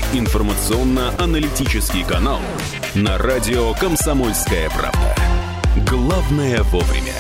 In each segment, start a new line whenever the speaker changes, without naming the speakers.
Информационно-аналитический канал на радио «Комсомольская правда». Главное вовремя.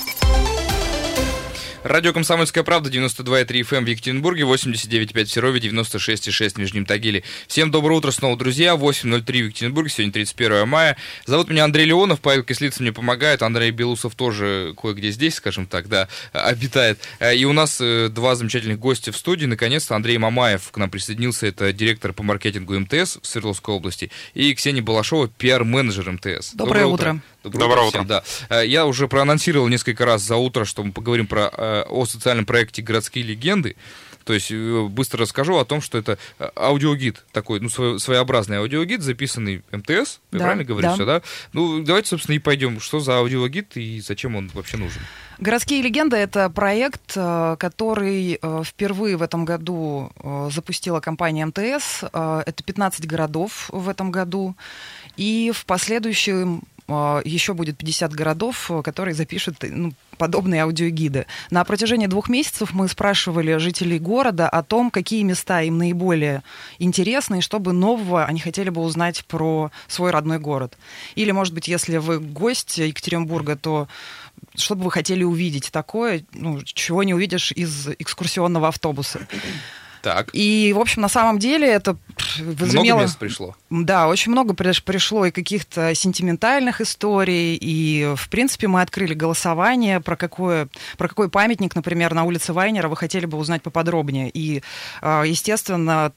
Радио «Комсомольская правда», 92,3 FM в Екатеринбурге, 89,5 в Серове, 96,6 в Нижнем Тагиле. Всем доброе утро снова, друзья. 8:03 в Екатеринбурге, сегодня 31 мая. Зовут меня Андрей Леонов, Павел Кислицын мне помогает, Андрей Белусов тоже кое-где здесь, скажем так, да, обитает. И у нас два замечательных гостя в студии. Наконец-то Андрей Мамаев к нам присоединился, это директор по маркетингу МТС в Свердловской области, и Ксения Балашова, пиар-менеджер МТС.
Доброе утро.
Доброе утро. Всем, да. Я уже проанонсировал несколько раз за утро, что мы поговорим о социальном проекте «Городские легенды». То есть быстро расскажу о том, что это аудиогид, такой, своеобразный аудиогид, записанный МТС, я правильно говорю, все, да? Ну, давайте, собственно, и пойдем. Что за аудиогид и зачем он вообще нужен?
«Городские легенды» — это проект, который впервые в этом году запустила компания МТС. Это 15 городов в этом году. И в последующем еще будет 50 городов, которые запишут подобные аудиогиды. На протяжении 2 месяцев мы спрашивали жителей города о том, какие места им наиболее интересны, и что бы нового они хотели бы узнать про свой родной город. Или, может быть, если вы гость Екатеринбурга, то что бы вы хотели увидеть такое, чего не увидишь из экскурсионного автобуса.
Так.
И, в общем, на самом деле это возымело...
Много мест пришло.
Да, очень много пришло и каких-то сентиментальных историй, и, в принципе, мы открыли голосование, про какой памятник, например, на улице Вайнера вы хотели бы узнать поподробнее. И, естественно,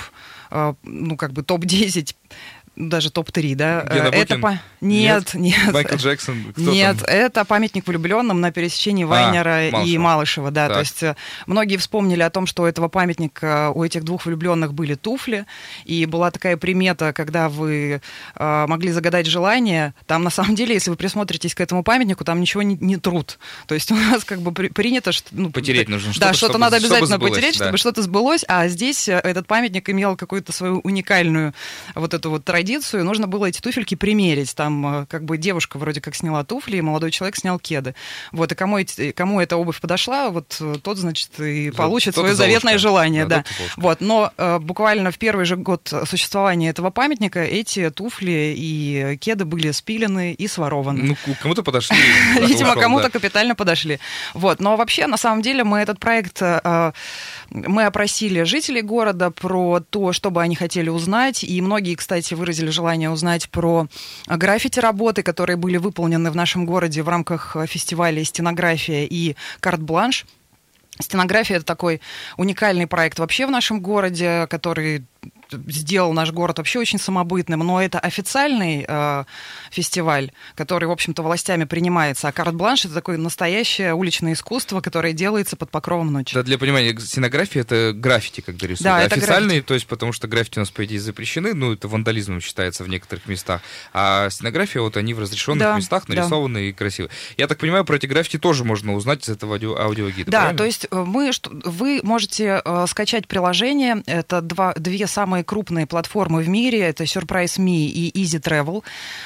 топ-10... даже топ-3, да?
Это
Нет.
Майкл Джексон?
Нет, это памятник влюбленным на пересечении Вайнера и Малышева, да.
Так.
То есть многие вспомнили о том, что у этого памятника, у этих двух влюбленных были туфли, и была такая примета, когда вы могли загадать желание, там на самом деле, если вы присмотритесь к этому памятнику, там ничего не трут. То есть у нас как бы принято, что...
потереть нужно
что-то. Да, что-то надо обязательно
сбылось,
потереть, чтобы что-то сбылось, а здесь этот памятник имел какую-то свою уникальную традицию, нужно было эти туфельки примерить. Там как бы девушка вроде как сняла туфли, и молодой человек снял кеды. Вот, и кому эта обувь подошла, вот тот, значит, и получит свое заветное желание. Да. Вот, но буквально в первый же год существования этого памятника эти туфли и кеды были спилены и сворованы.
Кому-то подошли.
Видимо, кому-то капитально подошли. Вот, но вообще, на самом деле, мы этот проект... Мы опросили жителей города про то, что бы они хотели узнать, и многие, кстати, выразили желание узнать про граффити-работы, которые были выполнены в нашем городе в рамках фестиваля «Стенография» и «Карт-бланш». «Стенография» — это такой уникальный проект вообще в нашем городе, который сделал наш город вообще очень самобытным, но это официальный фестиваль, который, в общем-то, властями принимается, а «Карт-бланш» — это такое настоящее уличное искусство, которое делается под покровом ночи.
Да, для понимания, стенография — это граффити, когда рисуют.
Да, это
официальные,
граффити.
То есть потому что граффити у нас, по идее, запрещены, это вандализмом считается в некоторых местах, а стенография, они в разрешенных местах нарисованы и красивы. Я так понимаю, про эти граффити тоже можно узнать из этого аудиогида,
да,
правильно?
То есть вы можете скачать приложение, это две самые крупные платформы в мире, это Surprise.me и Easy Travel.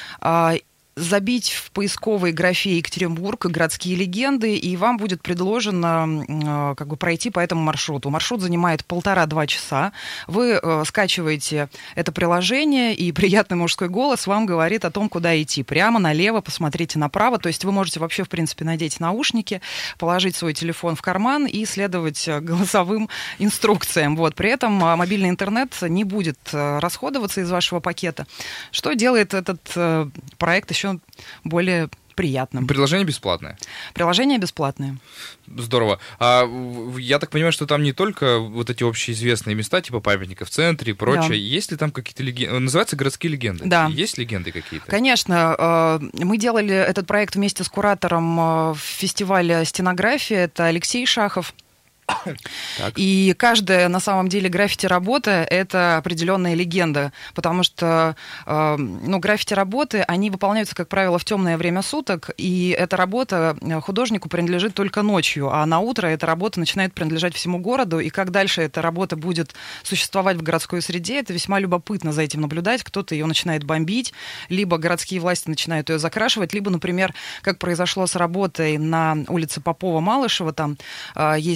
Забить в поисковой графе «Екатеринбург» «Городские легенды», и вам будет предложено пройти по этому маршруту. Маршрут занимает 1,5-2 часа. Вы скачиваете это приложение, и приятный мужской голос вам говорит о том, куда идти. Прямо, налево, посмотрите направо. То есть вы можете вообще, в принципе, надеть наушники, положить свой телефон в карман и следовать голосовым инструкциям. При этом мобильный интернет не будет расходоваться из вашего пакета, что делает этот проект еще более приятным.
Приложение бесплатное?
Приложение бесплатное.
Здорово. Я так понимаю, что там не только эти общеизвестные места, типа памятника в центре и прочее. Да. Есть ли там какие-то легенды? Называется «Городские легенды».
Да.
Есть легенды какие-то?
Конечно. Мы делали этот проект вместе с куратором фестиваля «Стенография». Это Алексей Шахов.
Так.
И каждая, на самом деле, граффити-работа — это определенная легенда, потому что граффити-работы, они выполняются, как правило, в темное время суток, и эта работа художнику принадлежит только ночью, а на утро эта работа начинает принадлежать всему городу, и как дальше эта работа будет существовать в городской среде, это весьма любопытно за этим наблюдать. Кто-то ее начинает бомбить, либо городские власти начинают ее закрашивать, либо, например, как произошло с работой на улице Попова-Малышева, там есть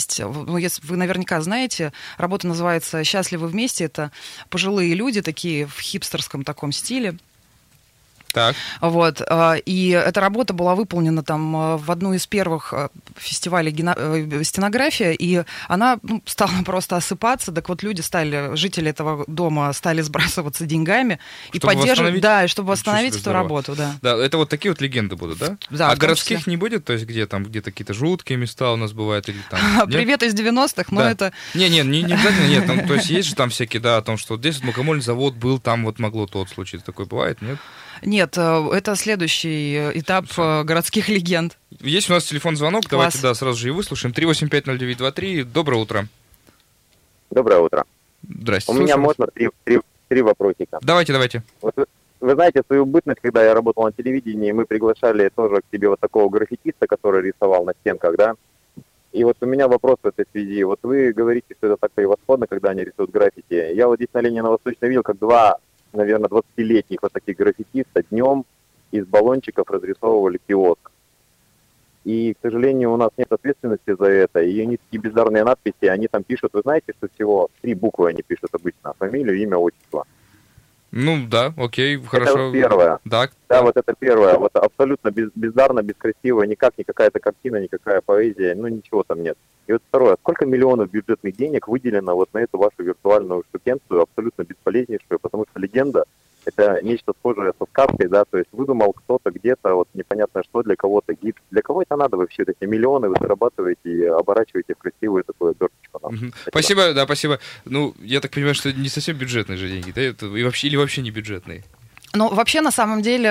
если вы наверняка знаете, работа называется «Счастливы вместе». Это пожилые люди, такие в хипстерском таком стиле.
Так.
Вот. И эта работа была выполнена там в одну из первых фестивалей стенография, и она стала просто осыпаться. Так вот люди жители этого дома стали сбрасываться деньгами и поддерживать, да, и чтобы восстановить эту работу. Да.
Да, это вот такие вот легенды будут, да?
Да,
а городских не будет? То есть где-то какие-то жуткие места у нас бывают? Или там,
привет из 90-х, но это...
Не обязательно, нет. Там, то есть есть же там всякие, да, о том, что здесь вот мукомольный завод был, там вот могло тот случиться. Такое бывает, нет?
Нет, это следующий этап городских легенд.
Есть у нас телефон-звонок, давайте, да, сразу же и выслушаем. 3850923, доброе утро.
Доброе утро.
Здрасте.
У меня можно три вопросика.
Давайте.
Вот вы знаете, свою бытность, когда я работал на телевидении, мы приглашали тоже к себе вот такого граффитиста, который рисовал на стенках, да? И вот у меня вопрос в этой связи. Вот вы говорите, что это так превосходно, когда они рисуют граффити. Я вот здесь на Ленина Восточной видел, как два, наверное, 20-летних вот таких граффитиста днем из баллончиков разрисовывали киоск. И, к сожалению, у нас нет ответственности за это. И они такие бездарные надписи, они там пишут, вы знаете, что всего 3 буквы они пишут обычно. Фамилию, имя, отчество.
Ну да, окей, хорошо.
Это вот первое.
Да,
вот это первое. Вот абсолютно бездарно, бескрасиво, никак не какая-то картина, никакая поэзия, ничего там нет. И вот второе. Сколько миллионов бюджетных денег выделено вот на эту вашу виртуальную штукенцию, абсолютно бесполезнейшую, потому что легенда — это нечто схожее со сказкой, да, то есть выдумал кто-то где-то, вот непонятно что, для кого-то гид. Для кого это надо вообще? Эти миллионы вы зарабатываете и оборачиваете в красивую такую оберточку.
Спасибо, да, спасибо. Я так понимаю, что это не совсем бюджетные же деньги, да? Это или вообще не бюджетные?
Вообще, на самом деле,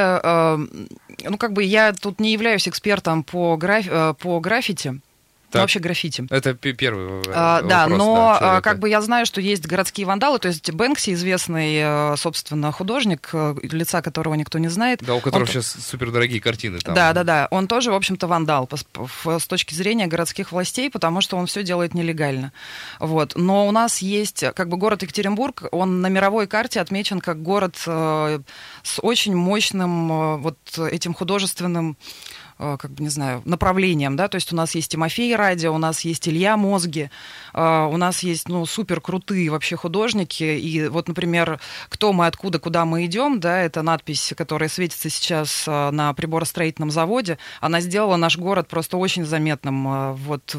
я тут не являюсь экспертом по граффити. Вообще граффити.
Это первый вопрос.
Да, но я знаю, что есть городские вандалы, то есть Бэнкси, известный, собственно, художник, лица которого никто не знает.
Да, у которого сейчас супердорогие картины. Там.
Да. Он тоже, в общем-то, вандал с точки зрения городских властей, потому что он все делает нелегально. Вот. Но у нас есть, город Екатеринбург, он на мировой карте отмечен как город с очень мощным этим художественным направлением, да, то есть у нас есть Тимофей Радио, у нас есть Илья Мозги, у нас есть, супер крутые вообще художники, и вот, например, «Кто мы, откуда, куда мы идем», да, это надпись, которая светится сейчас на приборостроительном заводе, она сделала наш город просто очень заметным,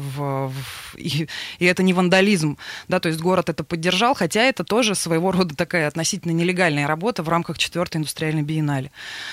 и это не вандализм, да, то есть город это поддержал, хотя это тоже своего рода такая относительно нелегальная работа в рамках 4-й индустриальной биеннале.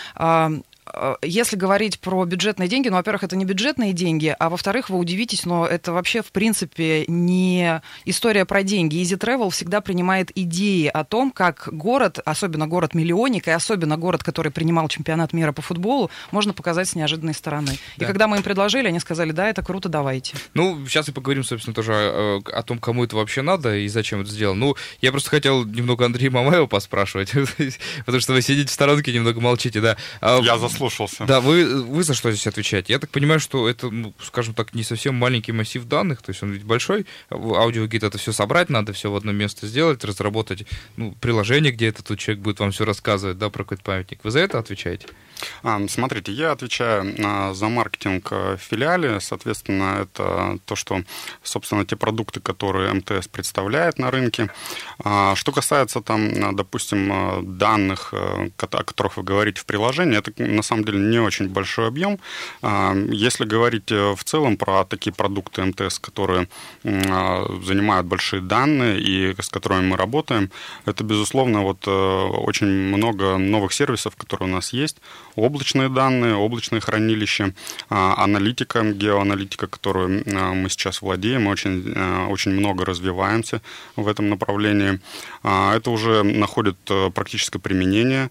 Если говорить про бюджетные деньги, во-первых, это не бюджетные деньги, а во-вторых, вы удивитесь, но это вообще, в принципе, не история про деньги. Easy Travel всегда принимает идеи о том, как город, особенно город-миллионник, и особенно город, который принимал чемпионат мира по футболу, можно показать с неожиданной стороны. Да. И когда мы им предложили, они сказали, да, это круто, давайте.
Сейчас и поговорим, собственно, тоже о том, кому это вообще надо и зачем это сделано. Я просто хотел немного Андрея Мамаева поспрашивать, потому что вы сидите в сторонке, немного молчите, да.
Я заслушался.
Да, вы за что здесь отвечаете? Я так понимаю, что это, скажем так, не совсем маленький массив данных, то есть он ведь большой, аудиогид это все собрать, надо все в одно место сделать, разработать приложение, где этот человек будет вам все рассказывать, да, про какой-то памятник. Вы за это отвечаете?
Смотрите, я отвечаю за маркетинг в филиале, соответственно, это то, что, собственно, те продукты, которые МТС представляет на рынке. Что касается там, допустим, данных, о которых вы говорите в приложении, это на самом деле не очень большой объем. Если говорить в целом про такие продукты МТС, которые занимают большие данные и с которыми мы работаем, это, безусловно, очень много новых сервисов, которые у нас есть. Облачные данные, облачные хранилища, аналитика, геоаналитика, которую мы сейчас владеем, очень много развиваемся в этом направлении. Это уже находит практическое применение,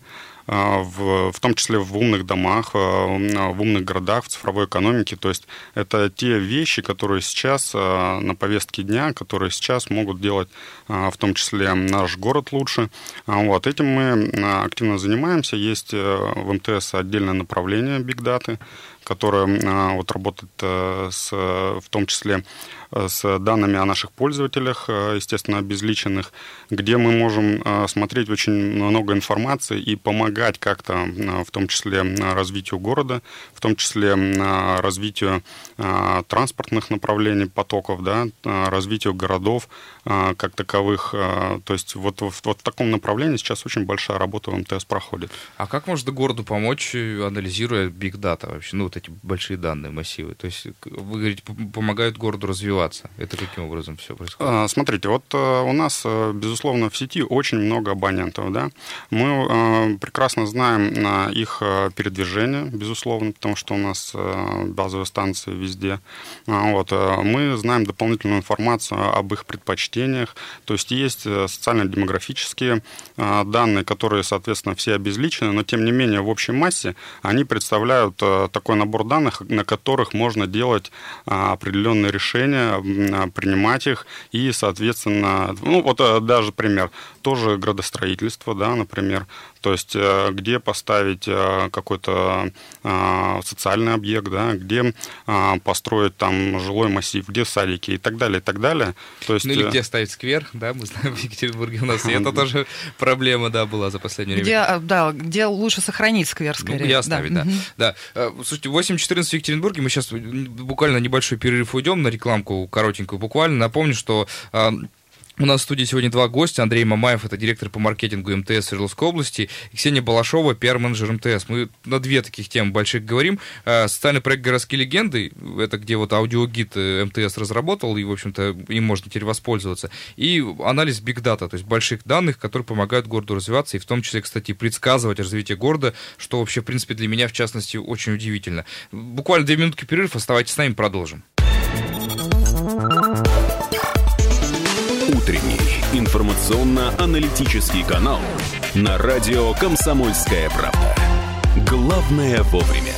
в том числе в умных домах, в умных городах, в цифровой экономике. То есть это те вещи, которые сейчас на повестке дня, которые сейчас могут делать в том числе наш город лучше. Этим мы активно занимаемся. Есть в МТС отдельное направление Big Data, которая вот работает в том числе с данными о наших пользователях, естественно, обезличенных, где мы можем смотреть очень много информации и помогать как-то, в том числе развитию города, в том числе развитию транспортных направлений, потоков, да, развитию городов как таковых. То есть вот в таком направлении сейчас очень большая работа в МТС проходит.
А как можно городу помочь, анализируя Big Data вообще, вот эти большие данные, массивы? То есть, вы говорите, помогают городу развиваться. Это каким образом все происходит?
Смотрите, вот у нас, безусловно, в сети очень много абонентов, да. Мы прекрасно знаем их передвижение, безусловно, потому что у нас базовые станции везде. Вот. Мы знаем дополнительную информацию об их предпочтениях, то есть есть социально-демографические данные, которые, соответственно, все обезличены, но, тем не менее, в общей массе они представляют такой набор данных, на которых можно делать определенные решения, принимать их и, соответственно, ну, вот даже пример, тоже градостроительство, да, например, то есть где поставить какой-то социальный объект, да, где построить там жилой массив, где садики и так далее, и так далее. То есть,
ну или где ставить сквер, да, мы знаем, в Екатеринбурге у нас это тоже проблема, да, была за последнее время.
Где лучше сохранить сквер, скорее.
Ну, где оставить, да. Слушайте, 8:14 в Екатеринбурге, мы сейчас буквально небольшой перерыв уйдем на рекламку, коротенькую буквально. Напомню, что у нас в студии сегодня два гостя. Андрей Мамаев, это директор по маркетингу МТС Свердловской области, и Ксения Балашова, пиар-менеджер МТС. Мы на две таких темы больших говорим. Социальный проект «Городские легенды», это где вот аудиогид МТС разработал, и, в общем-то, им можно теперь воспользоваться. И анализ Big Data, то есть больших данных, которые помогают городу развиваться, и в том числе, кстати, предсказывать развитие города, что вообще, в принципе, для меня, в частности, очень удивительно. Буквально 2 минутки перерыв, оставайтесь с нами, продолжим.
Утренний информационно-аналитический канал на радио «Комсомольская правда». Главное вовремя.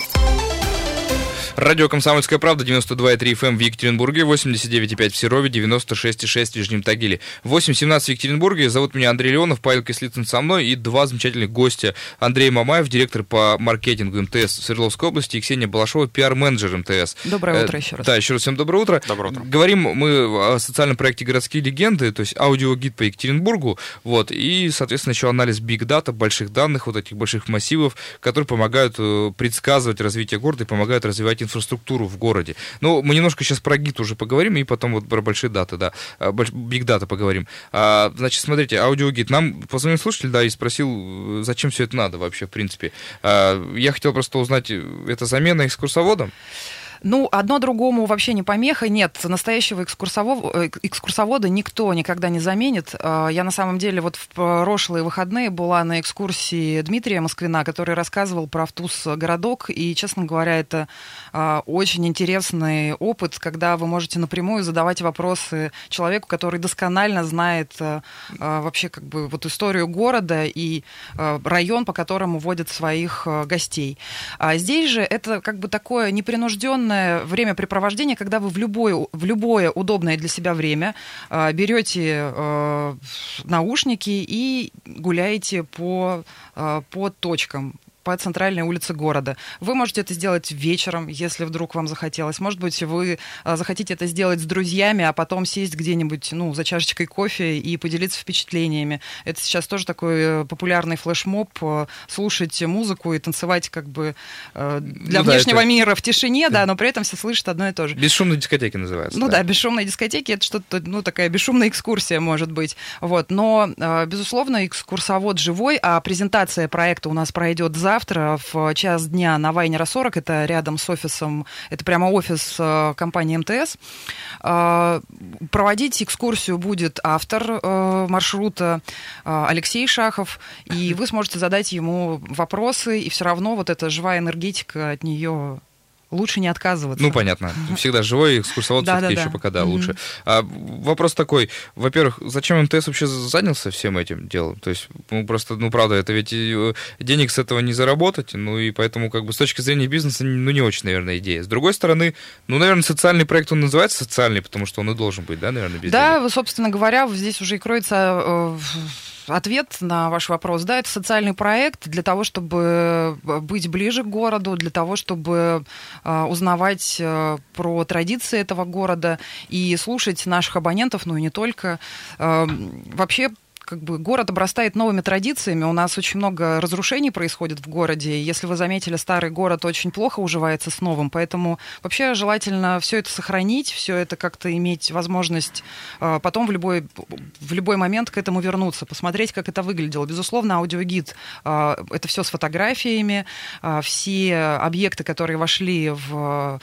Радио «Комсомольская правда», 92,3 FM в Екатеринбурге, 89,5 в Серове, 96,6 в Нижнем Тагиле. 8:17 в Екатеринбурге. Зовут меня Андрей Леонов, Павел Кислицын со мной, и два замечательных гостя. Андрей Мамаев, директор по маркетингу МТС в Свердловской области, и Ксения Балашова, пиар-менеджер МТС.
Доброе утро еще раз.
Да, еще раз всем доброе утро.
Доброе утро.
Говорим мы о социальном проекте «Городские легенды», то есть аудиогид по Екатеринбургу, вот, и, соответственно, еще анализ Big Data, больших данных, вот этих больших массивов, которые помогают предсказывать развитие города и помогают развивать инфраструктуру в городе. Ну, мы немножко сейчас про ГИД уже поговорим, и потом вот про большие даты, да, Big Data поговорим. Значит, смотрите, аудиогид. Нам позвонил слушатель, да, и спросил, зачем все это надо вообще, в принципе. Я хотел просто узнать, это замена экскурсоводам?
Ну, одно другому вообще не помеха. Нет, настоящего экскурсовода никто никогда не заменит. Я на самом деле вот в прошлые выходные была на экскурсии Дмитрия Москвина, который рассказывал про Втус-городок. И, честно говоря, это очень интересный опыт, когда вы можете напрямую задавать вопросы человеку, который досконально знает вообще как бы вот историю города и район, по которому водят своих гостей. А здесь же это как бы такое непринужденное времяпрепровождение, когда вы в любое удобное для себя время берете наушники и гуляете по точкам, по центральной улице города. Вы можете это сделать вечером, если вдруг вам захотелось. Может быть, вы захотите это сделать с друзьями, а потом сесть где-нибудь, ну, за чашечкой кофе и поделиться впечатлениями. Это сейчас тоже такой популярный флешмоб, слушать музыку и танцевать как бы для внешнего мира в тишине, да, но при этом все слышат одно и то же.
Бесшумные дискотеки называются.
Ну да, бесшумные дискотеки — это что-то, ну, такая бесшумная экскурсия, может быть. Вот. Но, безусловно, экскурсовод живой, а презентация проекта у нас пройдет завтра в час дня на Вайнера 40, это рядом с офисом, это прямо офис компании МТС. Проводить экскурсию будет автор маршрута Алексей Шахов, и вы сможете задать ему вопросы, и все равно вот эта живая энергетика от нее... Лучше не отказываться.
Ну, понятно. Всегда живой экскурсовод, все-таки еще пока, да, лучше. Вопрос такой. Во-первых, зачем МТС вообще занялся всем этим делом? То есть, ну, просто, ну, правда, это ведь денег с этого не заработать, ну, и поэтому, как бы, с точки зрения бизнеса, ну, не очень, наверное, идея. С другой стороны, ну, наверное, социальный проект, он называется социальный, потому что он и должен быть, да, наверное, без денег?
Да, собственно говоря, здесь уже и кроется... ответ на ваш вопрос. Да, это социальный проект для того, чтобы быть ближе к городу, для того, чтобы узнавать про традиции этого города и слушать наших абонентов, ну и не только. Вообще, город обрастает новыми традициями. У нас очень много разрушений происходит в городе. Если вы заметили, старый город очень плохо уживается с новым. Поэтому вообще желательно все это сохранить, все это как-то иметь возможность потом в любой момент к этому вернуться, посмотреть, как это выглядело. Безусловно, аудиогид — это все с фотографиями. Все объекты, которые вошли в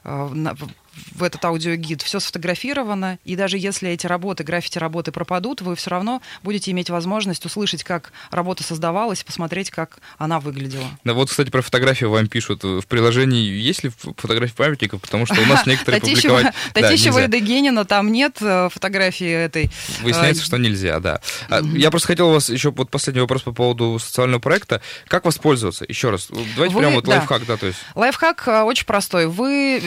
этот аудиогид, все сфотографировано, и даже если эти граффити-работы пропадут, вы все равно будете иметь возможность услышать, как работа создавалась, посмотреть, как она выглядела.
Да, вот, кстати, про фотографии вам пишут. В приложении есть ли фотографии памятников? Потому что у нас некоторые публиковать...
Татищева и Дегенина, там нет фотографии этой.
Выясняется, что нельзя, да. Я просто хотел у вас еще вот последний вопрос по поводу социального проекта. Как воспользоваться? Еще раз. Давайте прямо вот лайфхак, да, то есть.
Лайфхак очень простой. Вы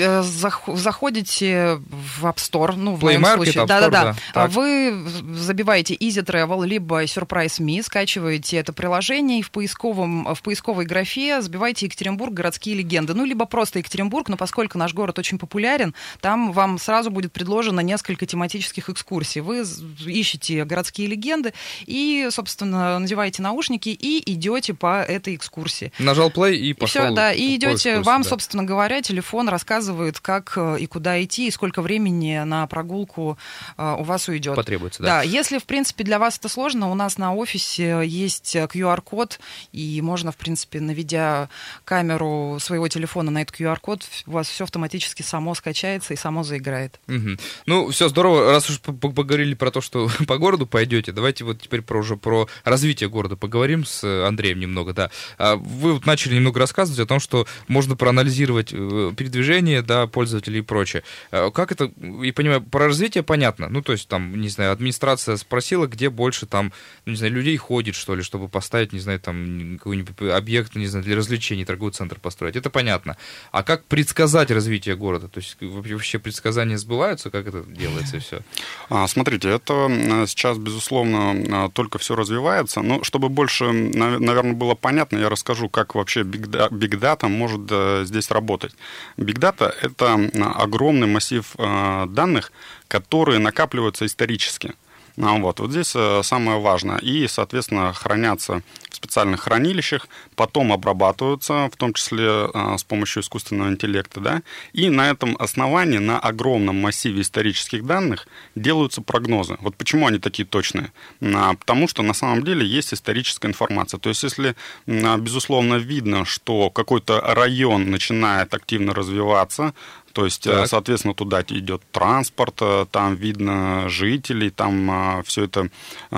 заходите в App Store, в
Play
моем
Market,
случае.
App Store,
да. Вы забиваете Easy Travel, либо Surprise Me, скачиваете это приложение и в поисковой графе забиваете Екатеринбург, городские легенды. Либо просто Екатеринбург, но поскольку наш город очень популярен, там вам сразу будет предложено несколько тематических экскурсий. Вы ищете городские легенды и, собственно, надеваете наушники и идете по этой экскурсии.
Нажал play и пошел.
И все, да, и идете. Вам, собственно говоря, телефон рассказывает, как и куда идти, и сколько времени на прогулку у вас уйдет.
Потребуется, да.
Да, если, в принципе, для вас это сложно, у нас на офисе есть QR-код, и можно, в принципе, наведя камеру своего телефона на этот QR-код, у вас все автоматически само скачается и само заиграет.
Угу. Все здорово. Раз уж поговорили про то, что по городу пойдете, давайте вот теперь уже про развитие города поговорим с Андреем немного, да. Вы вот начали немного рассказывать о том, что можно проанализировать передвижение, да, пользователей и прочее. Как это, и понимаю, про развитие понятно. То есть, там, не знаю, администрация спросила, где больше там, не знаю, людей ходит, что ли, чтобы поставить, не знаю, там, какой-нибудь объект, не знаю, для развлечений, торговый центр построить. Это понятно. А как предсказать развитие города? То есть, вообще предсказания сбываются? Как это делается и все?
Смотрите, это сейчас, безусловно, только все развивается. Но чтобы больше, наверное, было понятно, я расскажу, как вообще Big Data может здесь работать. Big Data — это огромный массив данных, которые накапливаются исторически. Вот здесь самое важное. И, соответственно, хранятся в специальных хранилищах, потом обрабатываются, в том числе с помощью искусственного интеллекта, да, и на этом основании, на огромном массиве исторических данных делаются прогнозы. Вот почему они такие точные? Потому что на самом деле есть историческая информация. То есть, если, безусловно, видно, что какой-то район начинает активно развиваться, то есть, соответственно, туда идет транспорт, там видно жителей, там все это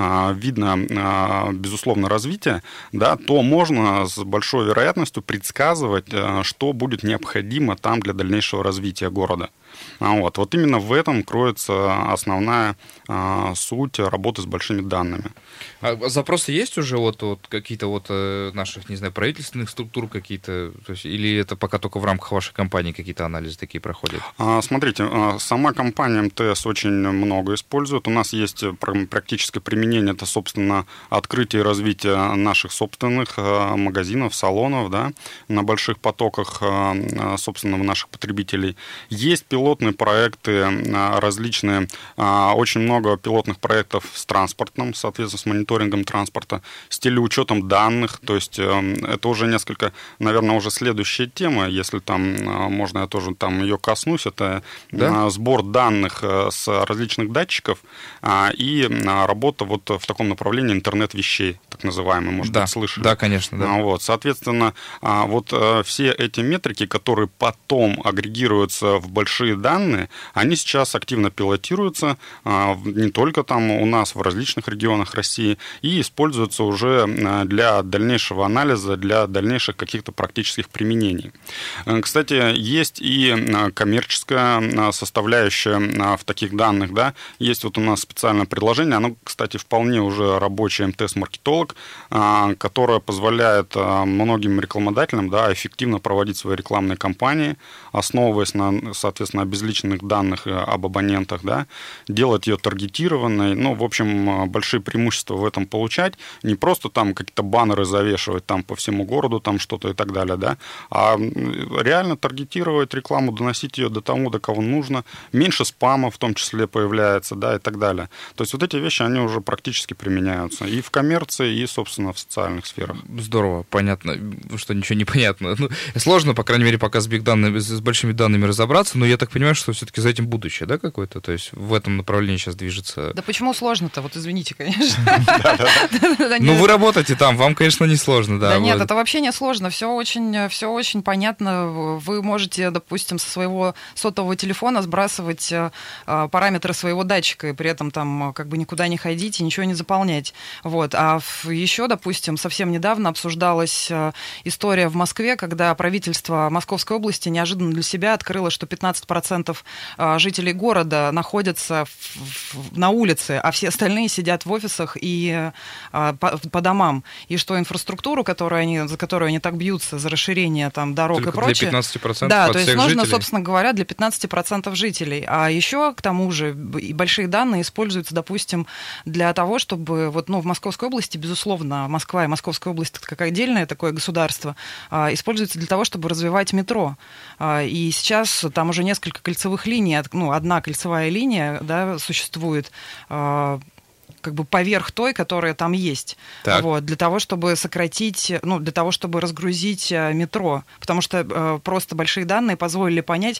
видно, безусловно, развитие, да, то можно с большой вероятностью предсказывать, что будет необходимо там для дальнейшего развития города. Вот именно в этом кроется основная суть работы с большими данными.
А запросы есть уже какие-то наших, не знаю, правительственных структур какие-то, то есть, или это пока только в рамках вашей компании какие-то анализы такие проходят?
Смотрите, сама компания МТС очень много использует. У нас есть практическое применение, это, собственно, открытие и развитие наших собственных магазинов, салонов, да, на больших потоках, собственно, наших потребителей. Есть пилотные проекты различные, очень много пилотных проектов с транспортом, соответственно, с мониторингом транспорта, с телеучетом данных, то есть это уже несколько, наверное, уже следующая тема, если там можно я тоже там ее коснусь, это сбор данных с различных датчиков и работа вот в таком направлении интернет вещей, так называемый, может быть, слышали.
Да, конечно. Да.
Соответственно, вот все эти метрики, которые потом агрегируются в большие данные, они сейчас активно пилотируются не только там у нас, в различных регионах России, и используются уже для дальнейшего анализа, для дальнейших каких-то практических применений. Кстати, есть и коммерческая составляющая в таких данных, да. Есть вот у нас специальное предложение, оно, кстати, вполне уже рабочий МТС-маркетолог, которое позволяет многим рекламодателям, да, эффективно проводить свои рекламные кампании, основываясь на, соответственно, обезличенных данных об абонентах, да, делать ее таргетированной, ну, в общем, большие преимущества в этом получать, не просто там какие-то баннеры завешивать там по всему городу, там что-то и так далее, да, а реально таргетировать рекламу, доносить ее до того, до кого нужно, меньше спама в том числе появляется, да, и так далее. То есть вот эти вещи, они уже практически применяются и в коммерции, и, собственно, в социальных сферах.
Здорово, понятно, что ничего не понятно. Ну, сложно, по крайней мере, пока с биг-данными, с большими данными разобраться, но я так понимаю, что все-таки за этим будущее, да, какое-то? То есть в этом направлении сейчас движется...
Да почему сложно-то? Вот извините, конечно.
Ну, вы работаете там, вам, конечно, не сложно, да.
Да нет, это вообще не сложно, все очень понятно. Вы можете, допустим, со своего сотового телефона сбрасывать параметры своего датчика, и при этом там как бы никуда не ходить и ничего не заполнять. Вот. А еще, допустим, совсем недавно обсуждалась история в Москве, когда правительство Московской области неожиданно для себя открыло, что 15% жителей города находятся на улице, а все остальные сидят в офисах и по домам. И что инфраструктуру, за которую они так бьются, за расширение там, дорог
только
и прочее...
для 15%
да,
от
то есть
всех
нужно,
жителей?
собственно говоря, для 15% жителей. А еще, к тому же, и большие данные используются, допустим, для того, чтобы... Вот, ну, в Московской области, безусловно, Москва и Московская область, это как отдельное такое государство, используется для того, чтобы развивать метро. И сейчас там уже несколько кольцевых линий, ну, одна кольцевая линия, да, существует, как бы поверх той, которая там есть. Вот, для того, чтобы сократить, ну, для того, чтобы разгрузить метро. Потому что просто большие данные позволили понять,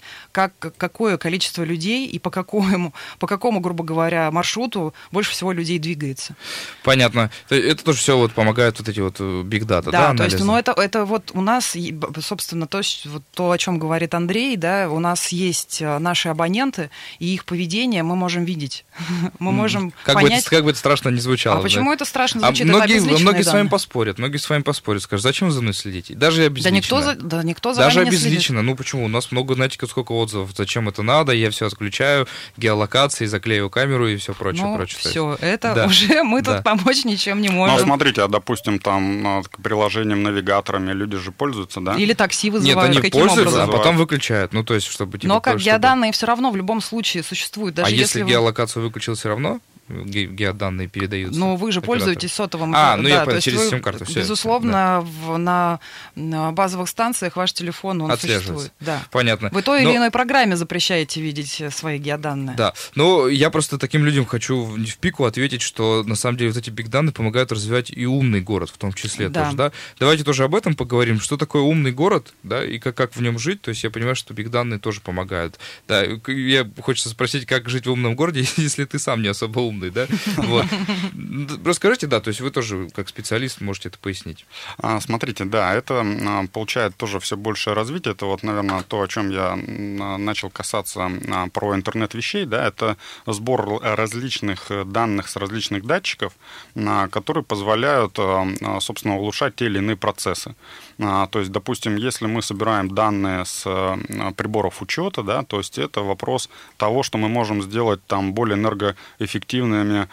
какое количество людей и по какому, грубо говоря, маршруту больше всего людей двигается.
Понятно. Это тоже все вот помогает вот эти вот big data, да,
то есть, ну, это вот у нас, собственно, то, о чем говорит Андрей, да, у нас есть наши абоненты, и их поведение мы можем видеть. Мы можем понять...
Как бы это страшно не звучало.
А почему это страшно звучит?
Многие с вами поспорят. Скажут, зачем вы за мной следите? Даже обезличенно.
Да никто за
Даже
вами не
обезличенно.
следит.
Ну почему? У нас много, знаете, сколько отзывов. Зачем это надо? Я все отключаю, геолокации, заклею камеру и все прочее.
Все, это уже мы тут помочь ничем не можем.
Ну, смотрите, допустим, там приложением, навигаторами люди же пользуются, да?
Или такси вызывают.
Нет, они пользуются, а потом выключают. Ну, то есть, чтобы...
Но как геоданные все равно в любом случае существуют. Даже
если геолокацию выключил, все равно? Геоданные передаются.
Но вы же пользуетесь сотовым.
Я понял, через сим-карту.
Безусловно, на базовых станциях ваш телефон, он существует. Да.
Понятно.
Вы той или иной программе запрещаете видеть свои геоданные.
Да. Но я просто таким людям хочу в пику ответить, что на самом деле вот эти биг-данные помогают развивать и умный город в том числе тоже. Да? Давайте тоже об этом поговорим. Что такое умный город, да, и как в нем жить. То есть я понимаю, что биг-данные тоже помогают. Да, хочется спросить, как жить в умном городе, если ты сам не особо умный. Да? Вот. Расскажите, да, то есть вы тоже как специалист можете это пояснить.
Смотрите, да, это получает тоже все большее развитие. Это вот, наверное, то, о чем я начал касаться про интернет вещей, да, это сбор различных данных с различных датчиков, которые позволяют, собственно, улучшать те или иные процессы. То есть, допустим, если мы собираем данные с приборов учета, да, то есть это вопрос того, что мы можем сделать там более энергоэффективными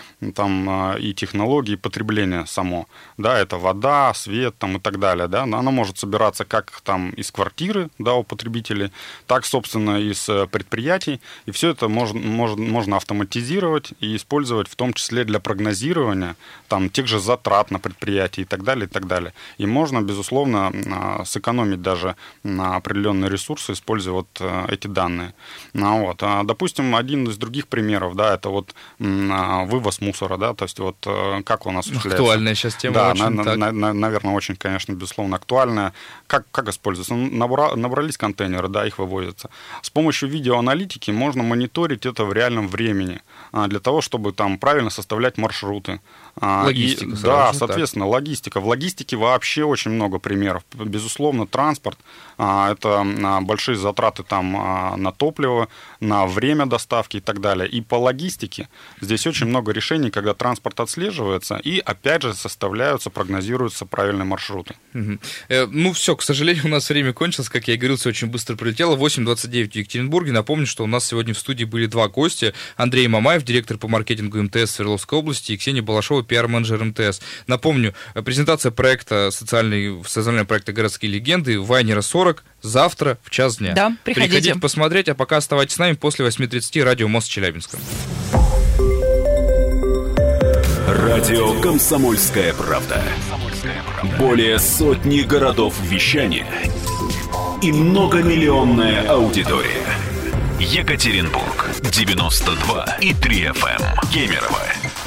там, и технологии потребления само. Да, это вода, свет там, и так далее. Да. Оно может собираться как там, из квартиры, да, у потребителей, так, собственно, из предприятий. И все это можно автоматизировать и использовать в том числе для прогнозирования там, тех же затрат на предприятии и так далее, и так далее. И можно, безусловно, сэкономить даже на определенные ресурсы, используя вот эти данные. Вот. Допустим, один из других примеров, да, это вот вывоз мусора, да, то есть вот как он осуществляется.
Актуальная сейчас тема.
Да,
очень,
наверное, очень, конечно, безусловно, актуальная. Как используется? Набрались контейнеры, да, их вывозятся. С помощью видеоаналитики можно мониторить это в реальном времени для того, чтобы там правильно составлять маршруты.
Логистика.
Да, соответственно, логистика. В логистике вообще очень много примеров. Безусловно, транспорт – это большие затраты там на топливо, на время доставки и так далее. И по логистике здесь очень много решений, когда транспорт отслеживается, и опять же составляются, прогнозируются правильные маршруты.
Ну все, к сожалению, у нас время кончилось, как я и говорил, все очень быстро пролетело. 8:29 в Екатеринбурге. Напомню, что у нас сегодня в студии были два гостя. Андрей Мамаев, директор по маркетингу МТС Свердловской области, и Ксения Балашова, пиар-менеджер МТС. Напомню, презентация проекта социального проекта «Городские легенды» Вайнера 40 завтра в час дня.
Да, приходите
посмотреть, а пока оставайтесь с нами. После 8:30 радио «Мост Челябинска».
Радио «Комсомольская правда». Более сотни городов вещания и многомиллионная аудитория. Екатеринбург 92,3 FM, Кемерово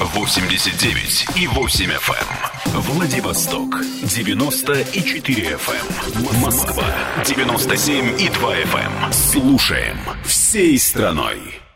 89,8 FM, Владивосток 90,4 FM, Москва 97,2 FM. Слушаем всей страной.